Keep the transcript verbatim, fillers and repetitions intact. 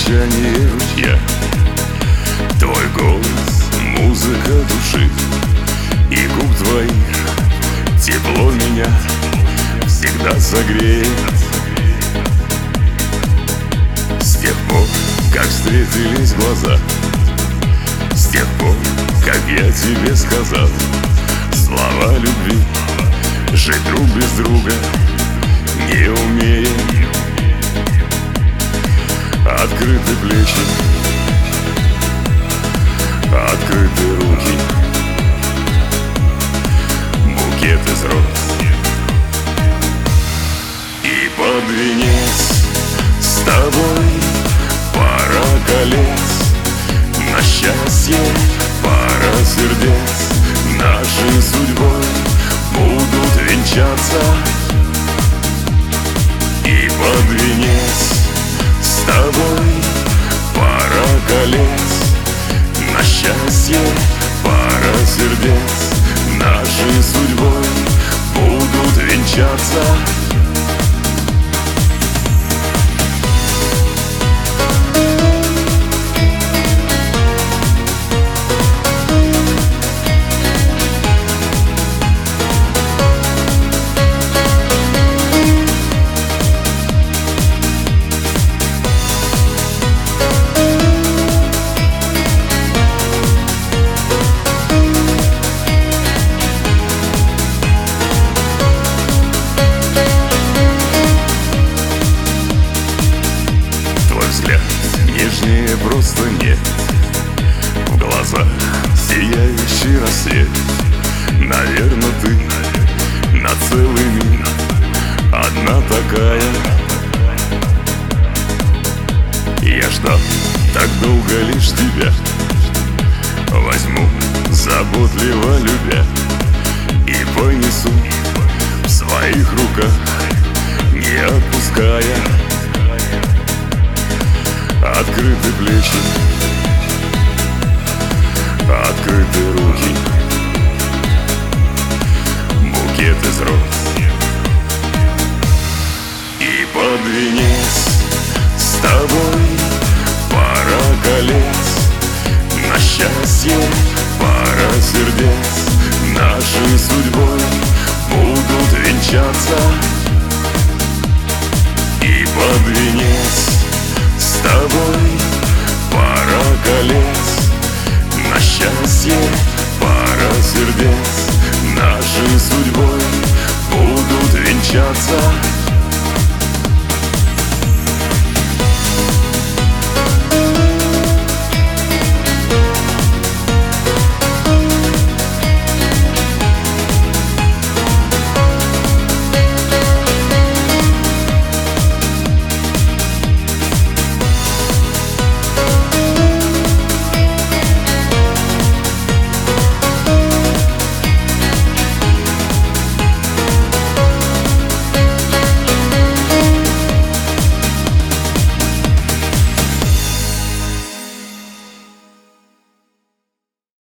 журчание ручья, твой голос, музыка души и губ твоих, тепло меня всегда согреет. С тех пор, как встретились глаза, с тех пор, как я тебе сказал слова любви, жить друг без друга не умеем. Открыты плечи, открыты руки, букет из роз и под венец с тобой пара колец. На счастье пара сердец нашей судьбой будут венчаться. И под венец с тобой пара колец. На счастье пара сердец нашей судьбой будут венчаться. Нежнее просто нет, в глазах сияющий рассвет. Наверно, ты на целый мир одна такая. Я ждал так долго лишь тебя, возьму, заботливо любя, и понесу в своих руках, не отпуская. Открыты плечи, открыты руки, букет из роз и под венец с тобой пара колец. На счастье пара сердец нашей судьбой будут венчаться. И под венец с тобой пара колец. На счастье пара сердец нашей судьбой будут венчаться.